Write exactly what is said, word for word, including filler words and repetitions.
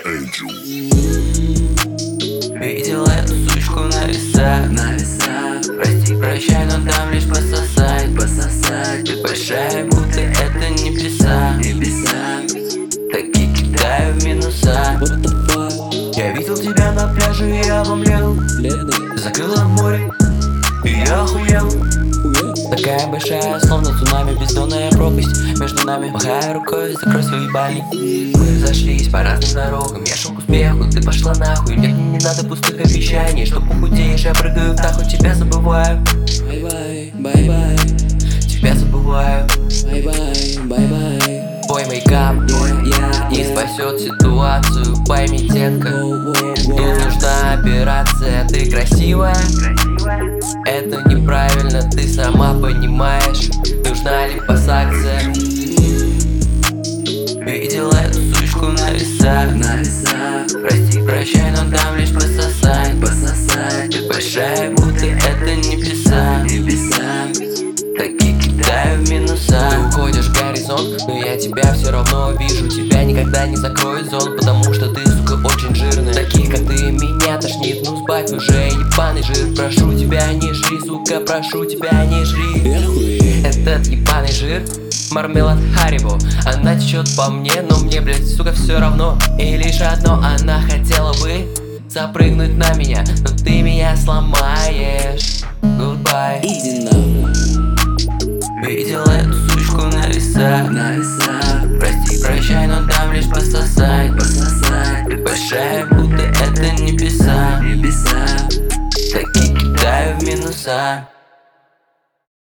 Видел эту сучку на весах, на весах. Прости, прощай, но дам лишь пососать, пососать. Ты большая, будто это небеса, небеса. Таки кидаю в минуса. Я видел тебя на пляже, и я обомлел. Закрыла море, и я охуел. Такая большая, словно цунами, бездонная пропасть между нами. Махая рукой, закрой свои бали. Мы разошлись по разным дорогам, я шел к успеху, ты пошла нахуй. Нет, мне не надо пустых обещаний, что похудеешь, я прыгаю в таху, тебя забываю. Бай-бай, бай-бай, тебя забываю. Бай-бай, бай-бай. Твой мейкап не спасет ситуацию, пойми, детка. Тут нужна операция, ты красивая. Это неправильно, ты сама понимаешь. Нужна липосакция. Видела эту сучку на весах, на весах. Прости, прощай, но дам лишь пососать, пососать. Ты большая, будто это небеса, небеса. Таки кидаю в минуса. Ты уходишь в горизонт, но я тебя все равно вижу. Тебя никогда не закроет зон, потому что ты, сука, очень жирная. Таких, как ты, меня тошнит, ну сбавь уже ебаный жир. Прошу тебя, не жри, сука, прошу тебя, не жри. Этот ебаный жир мармелад Харибо. Она течет по мне, но мне, блядь, сука, все равно. И лишь одно, она хотела бы запрыгнуть на меня, но ты меня сломаешь. Goodbye. Иди нахуй. Видел эту сучку на весах, на весах. Прости, прощай, но дам лишь пососать, пососать. Ты большая, будто это небеса, небеса. Таки кидаю в минуса.